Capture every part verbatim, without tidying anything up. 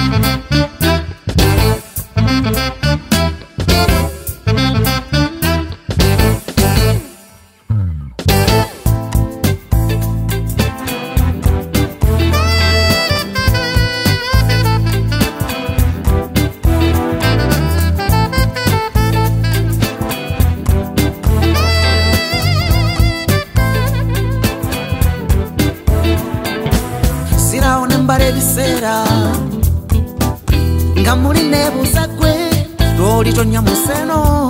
Bisera ngamuri nebuza gwe roli tonya museno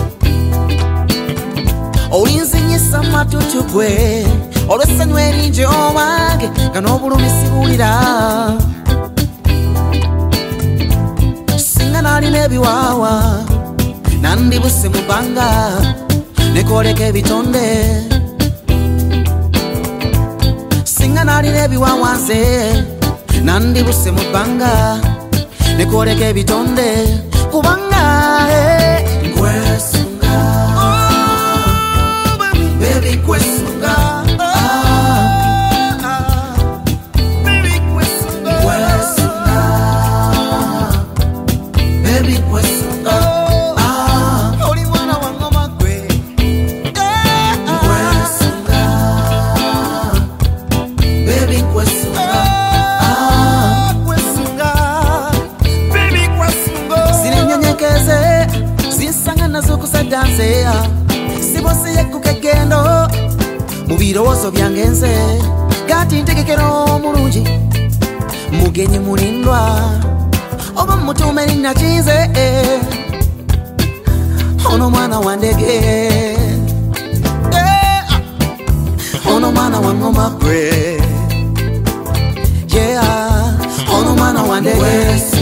olinzinyisa matutu gwe olwesanyu erinje owange kano bulumisi bulira singa nali nebiwawa nandibuse mubanga nekoleka ebitonde singa nali nebiwawa nze nandibuse mubanga nekoleka ebitonde kubanga nkwesunga baby kwesunga baby kwesunga kwesunga baby kwesunga oli mwana wa ngoma gwe kwesunga baby kwesunga nazo kusadanse sibose yekukegendo mubirowozo byangenze gati ntegekero mulungi mugenyi mulindwa oba mutume ninachize ono mwana wa ndege ono mwana wa ngoma gwe yeah ono mwana wa ndege